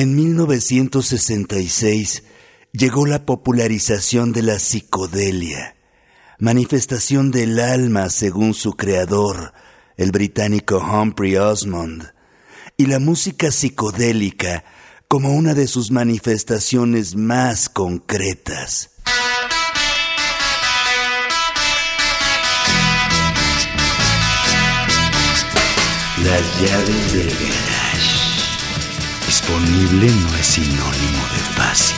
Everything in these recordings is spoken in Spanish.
En 1966 llegó la popularización de la psicodelia, manifestación del alma según su creador, el británico Humphrey Osmond, y la música psicodélica como una de sus manifestaciones más concretas. Las llaves del garage. Disponible no es sinónimo de fácil.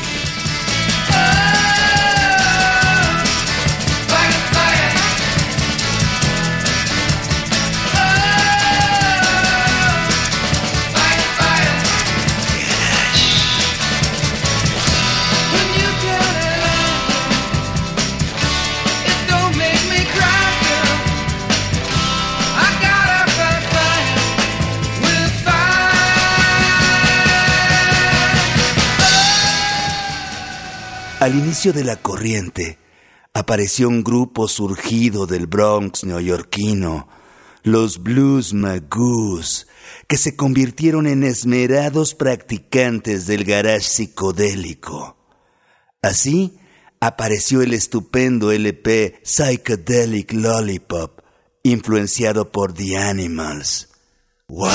Al inicio de la corriente, apareció un grupo surgido del Bronx neoyorquino, los Blues Magoos, que se convirtieron en esmerados practicantes del garage psicodélico. Así, apareció el estupendo LP Psychedelic Lollipop, influenciado por The Animals. ¡Wow!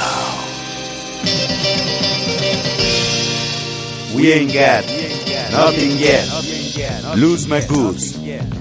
We ain't got nothing yet. Blues Magoos.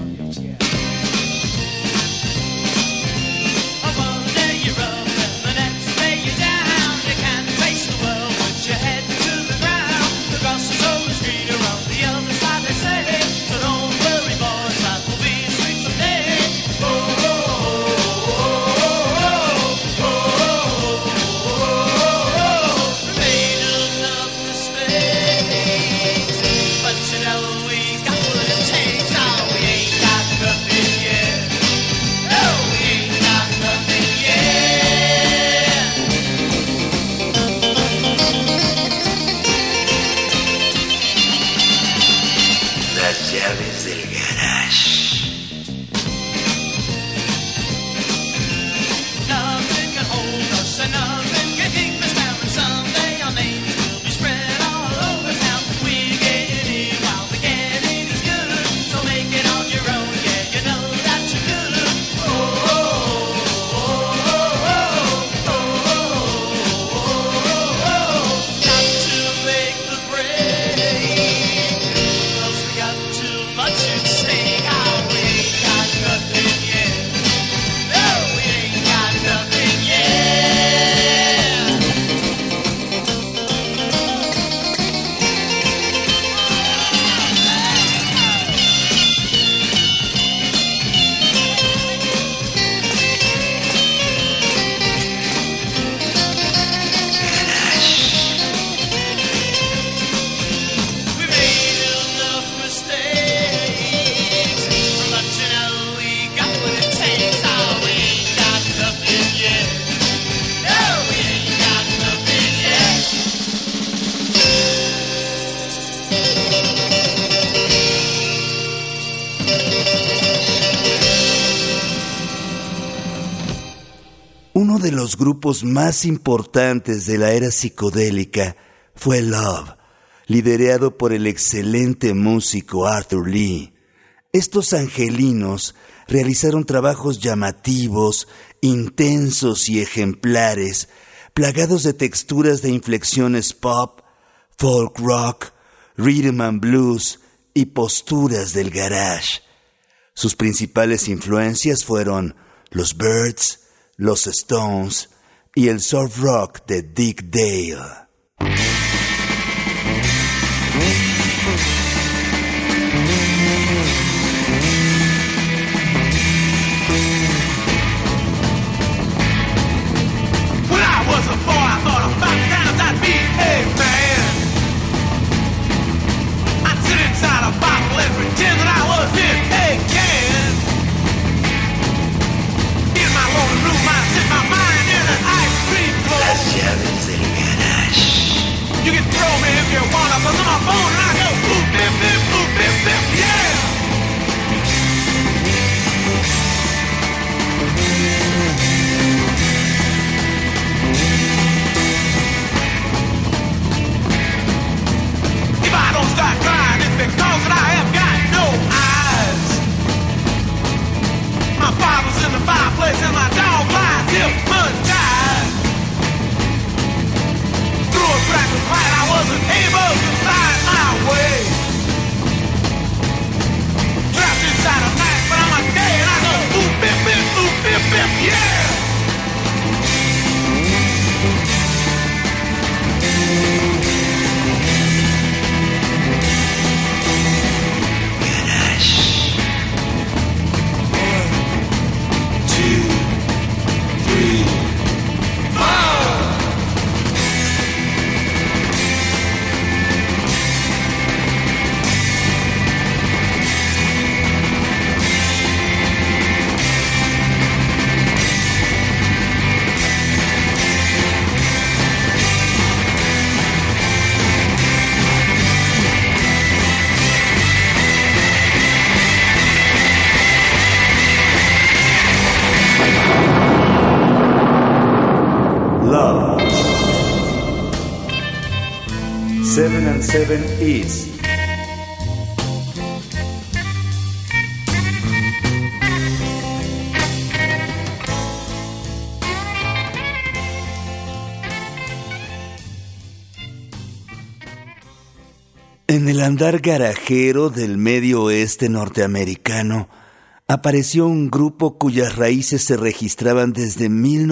Uno de los grupos más importantes de la era psicodélica fue Love, liderado por el excelente músico Arthur Lee. Estos angelinos realizaron trabajos llamativos, intensos y ejemplares, plagados de texturas de inflexiones pop, folk rock, rhythm and blues y posturas del garage. Sus principales influencias fueron los Byrds, los Stones y el surf rock de Dick Dale. When I was a boy, I thought about times I'd be a man. I'd sit inside a bottle and pretend that I was in a can. In my lonely room, I'd sit my mind in an ice cream cone. Las llaves del garage. You can throw me if you wanna, 'cause I'm a phone and I go boop. 7 and 7 East. En el andar garajero del medio oeste norteamericano apareció un grupo cuyas raíces se registraban desde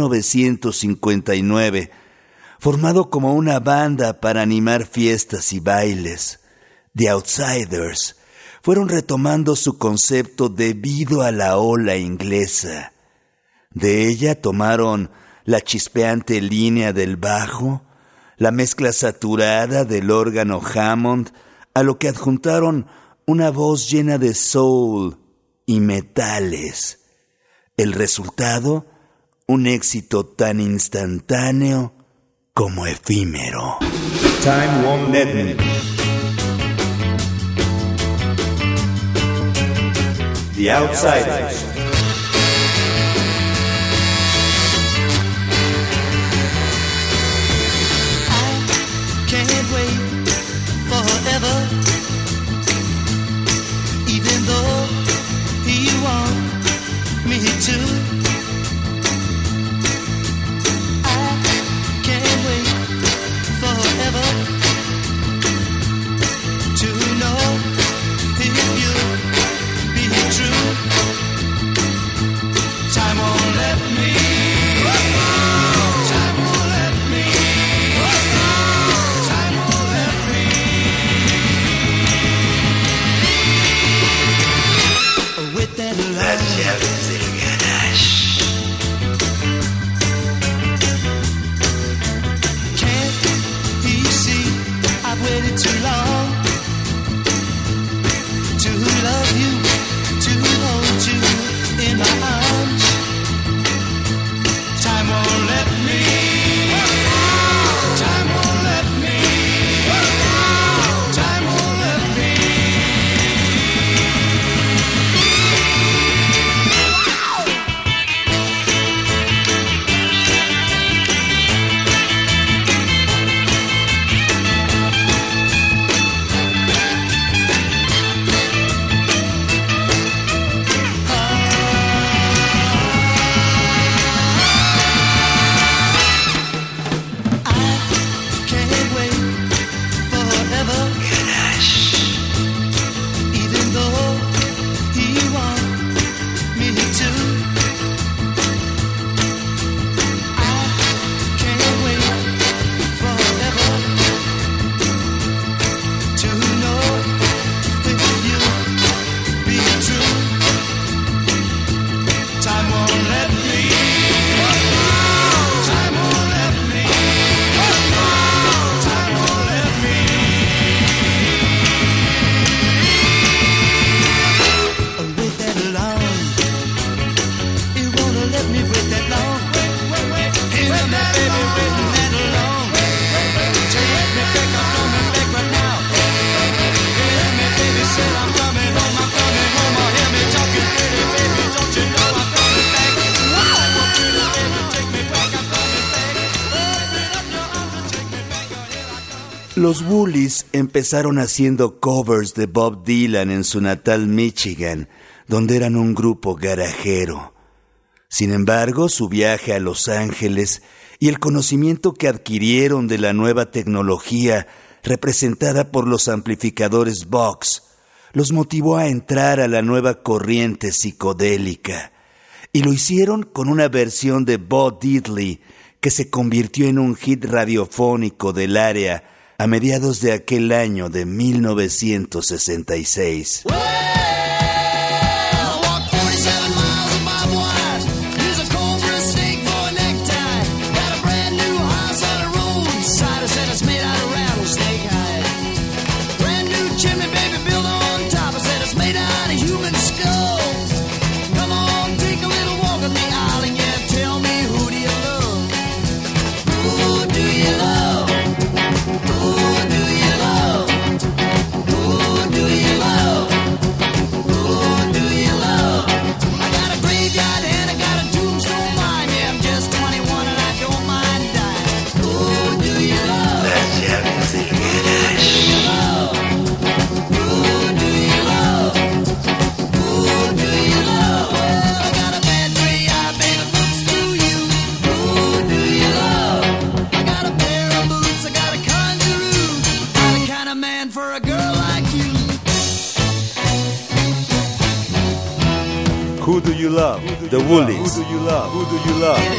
1959, formado como una banda para animar fiestas y bailes. The Outsiders fueron retomando su concepto debido a la ola inglesa. De ella tomaron la chispeante línea del bajo, la mezcla saturada del órgano Hammond, a lo que adjuntaron una voz llena de soul y metales. El resultado, un éxito tan instantáneo como efímero. Time Won't Let Me. The Outsiders. Even though you want me to, I can't wait forever to know if you'll be true. Time won't let me. Time won't let me. Time won't let me. With that love. Las llaves del garage. Can't you see I've waited too long to love you, to hold you in my arms. Time won't let me. Time won't let me. Time won't let me. Los Woolies empezaron haciendo covers de Bob Dylan en su natal Michigan, donde eran un grupo garajero. Sin embargo, su viaje a Los Ángeles y el conocimiento que adquirieron de la nueva tecnología representada por los amplificadores Vox los motivó a entrar a la nueva corriente psicodélica, y lo hicieron con una versión de Bo Diddley que se convirtió en un hit radiofónico del área a mediados de aquel año de 1966. The Woolies. Who do you love? Who do you love?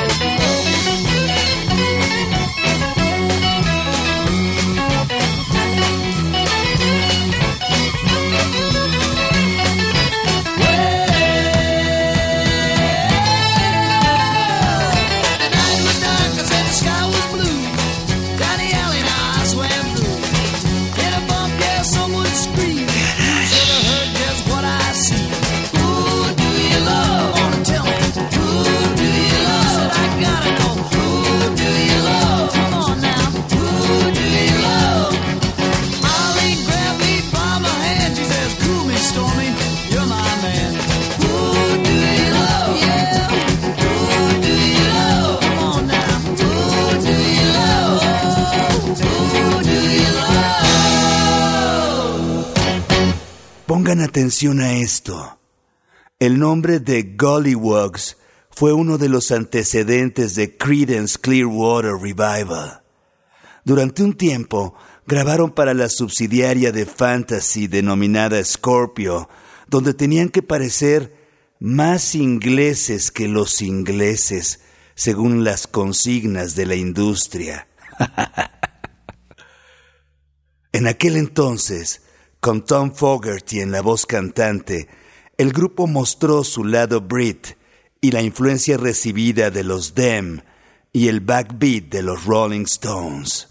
Pongan atención a esto. El nombre de Golliwogs fue uno de los antecedentes de Creedence Clearwater Revival. Durante un tiempo, grabaron para la subsidiaria de Fantasy denominada Scorpio, donde tenían que parecer más ingleses que los ingleses, según las consignas de la industria. En aquel entonces, con Tom Fogerty en la voz cantante, el grupo mostró su lado Brit y la influencia recibida de los Them y el backbeat de los Rolling Stones.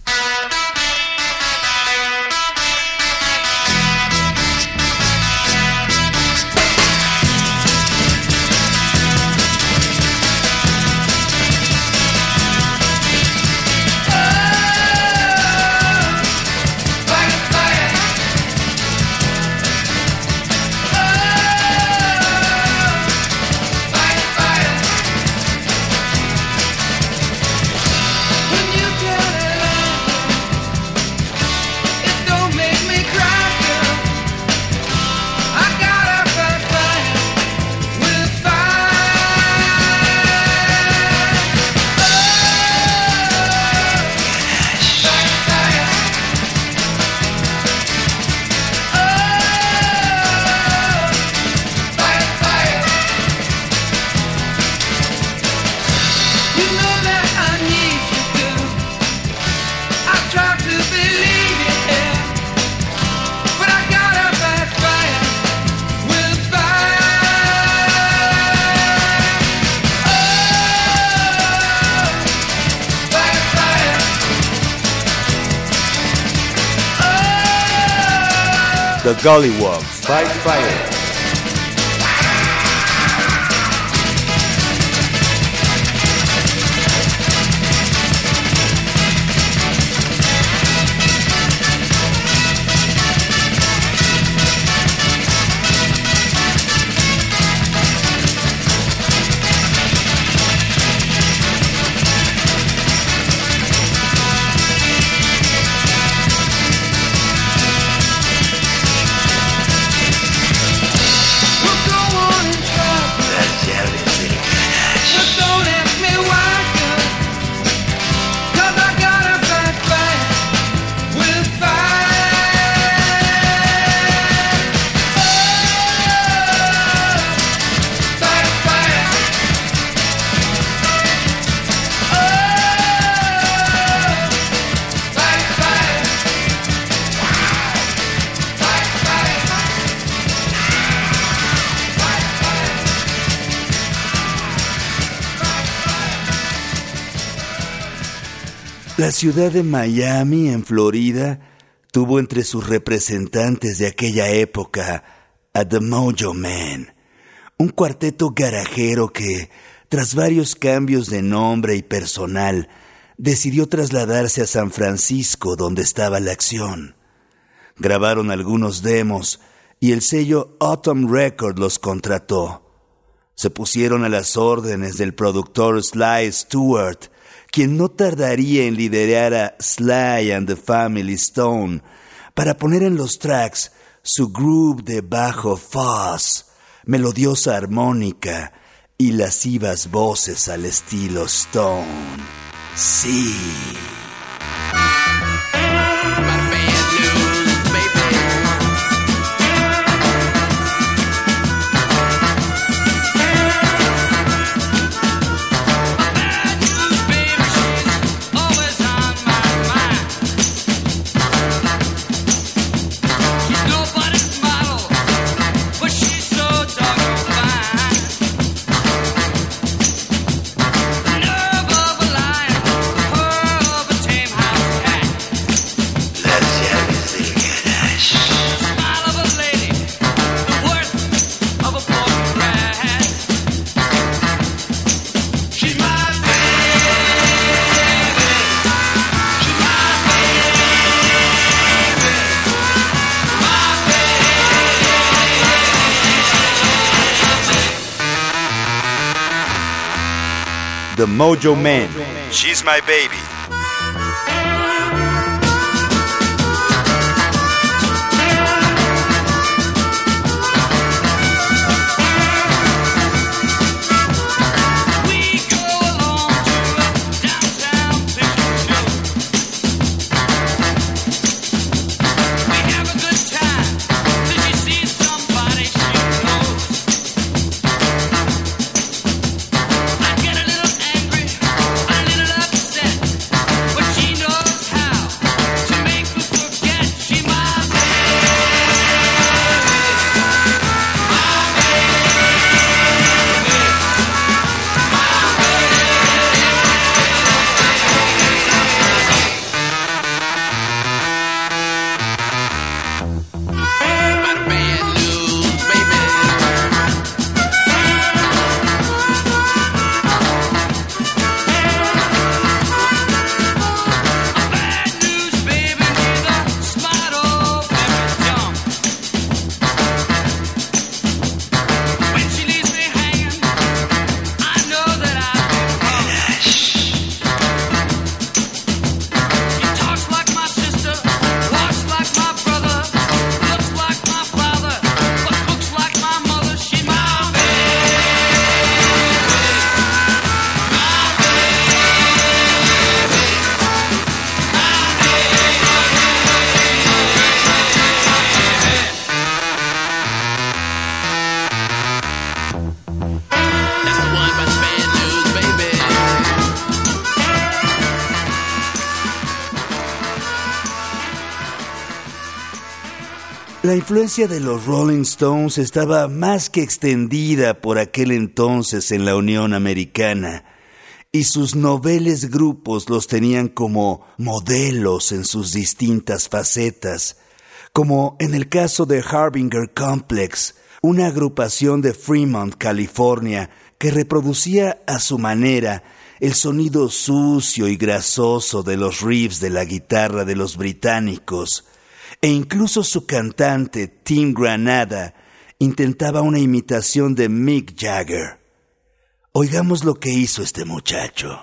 The Golliwogs, Fight Fire. La ciudad de Miami, en Florida, tuvo entre sus representantes de aquella época a The Mojo Men, un cuarteto garajero que, tras varios cambios de nombre y personal, decidió trasladarse a San Francisco, donde estaba la acción. Grabaron algunos demos y el sello Autumn Record los contrató. Se pusieron a las órdenes del productor Sly Stewart, quien no tardaría en liderar a Sly and the Family Stone para poner en los tracks su groove de bajo fuzz, melodiosa armónica y lascivas voces al estilo Stone. Sí. The Mojo Man, She's My Baby. La influencia de los Rolling Stones estaba más que extendida por aquel entonces en la Unión Americana, y sus noveles grupos los tenían como modelos en sus distintas facetas, como en el caso de Harbinger Complex, una agrupación de Fremont, California, que reproducía a su manera el sonido sucio y grasoso de los riffs de la guitarra de los británicos, e incluso su cantante, Tim Granada, intentaba una imitación de Mick Jagger. Oigamos lo que hizo este muchacho.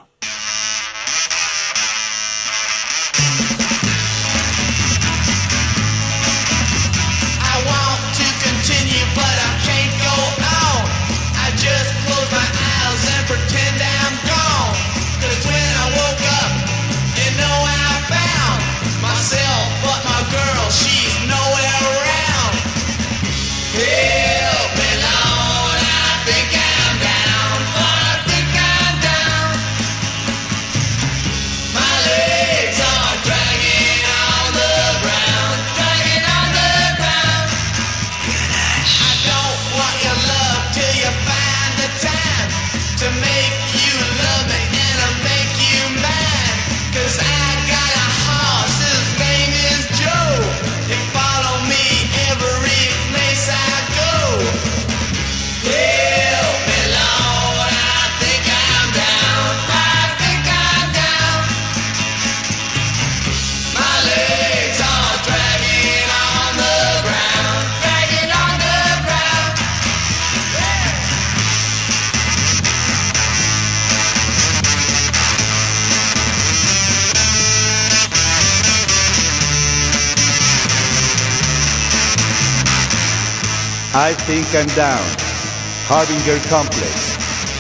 I Think I'm Down, Harbinger Complex.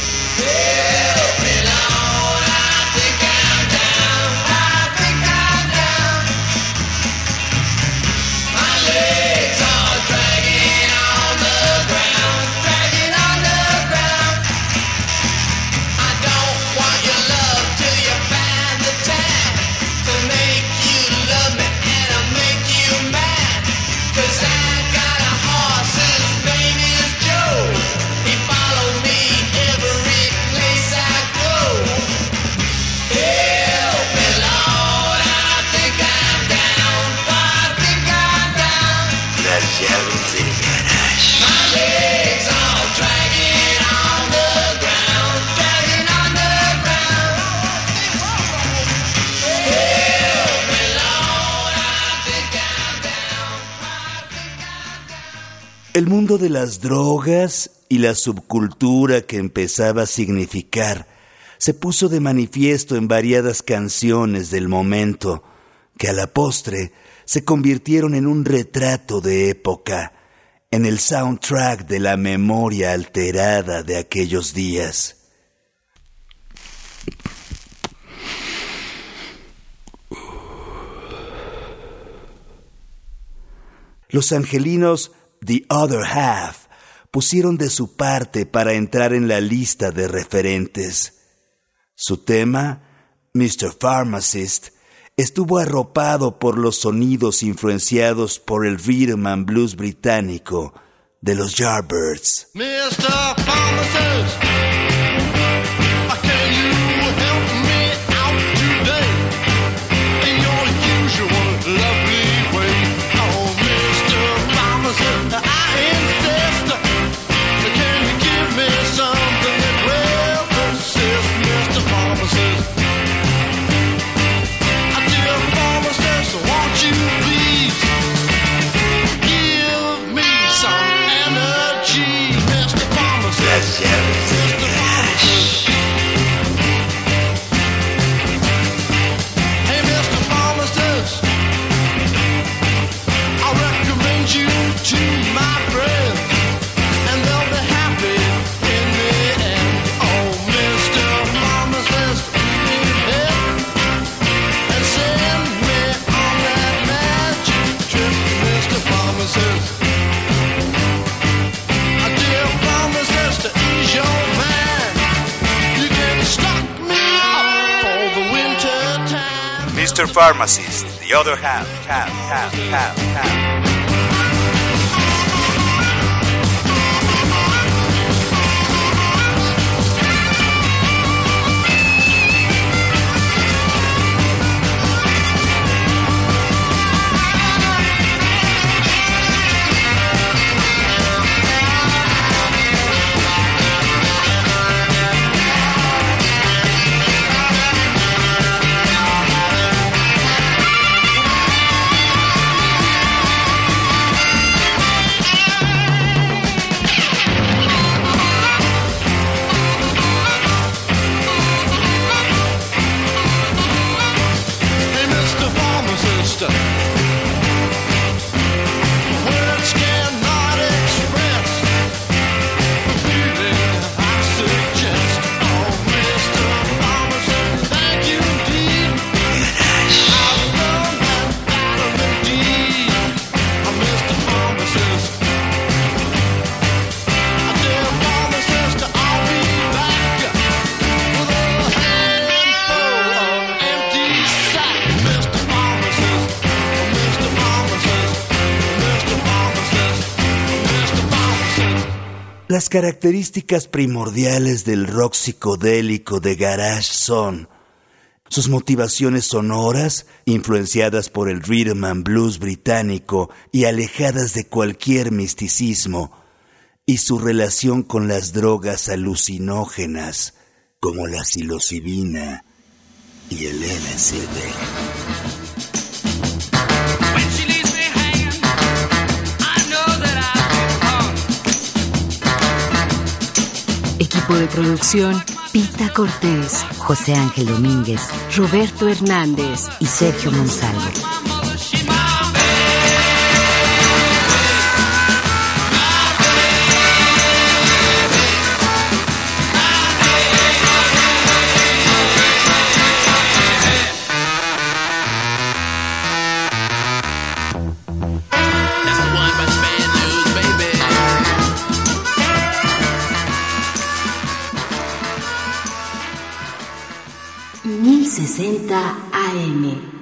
El mundo de las drogas y la subcultura que empezaba a significar se puso de manifiesto en variadas canciones del momento, que a la postre se convirtieron en un retrato de época, en el soundtrack de la memoria alterada de aquellos días. Los angelinos The Other Half pusieron de su parte para entrar en la lista de referentes. Su tema, Mr. Pharmacist, estuvo arropado por los sonidos influenciados por el rhythm and blues británico de los Yardbirds. Mr. Pharmacist, can you help me out today in your usual lovely way? Oh, Mr. Pharmacist, I insist. Can you give me something that will persist, Mr. Pharmacist? Dear pharmacist, won't you please give me some energy, Mr. Pharmacist? Mr. Pharmacist. Hey, Mr. Pharmacist, I recommend you to my friends, and they'll be happy in the end. Oh, Mr. Pharmacist, and send me on that magic trip, Mr. Pharmacist. Dear pharmacist, to ease your mind, you can stock me up for the winter time. Mr. Pharmacist, The Other Half. Hey, Mr. Pharmacist, words cannot express the feeling I suggest. Oh, Mr. Pharmacist, thank you indeed. I've learned that vitamin D. Mr. Pharmacist, dear pharmacist, I'll be back with a handful of empty sack, Mr. Pharmacist, Mr. Pharmacist, Mr. Pharmacist, Mr. Pharmacist. Las características primordiales del rock psicodélico de garage son sus motivaciones sonoras, influenciadas por el rhythm and blues británico y alejadas de cualquier misticismo, y su relación con las drogas alucinógenas, como la psilocibina y el LSD. When she leaves me hanging, I know that I've been hung. Equipo de producción: Pita Cortés, José Ángel Domínguez, Roberto Hernández y Sergio Monsalvo. My mother, she my baby. That's the one by the bad news, baby. 1060 AM.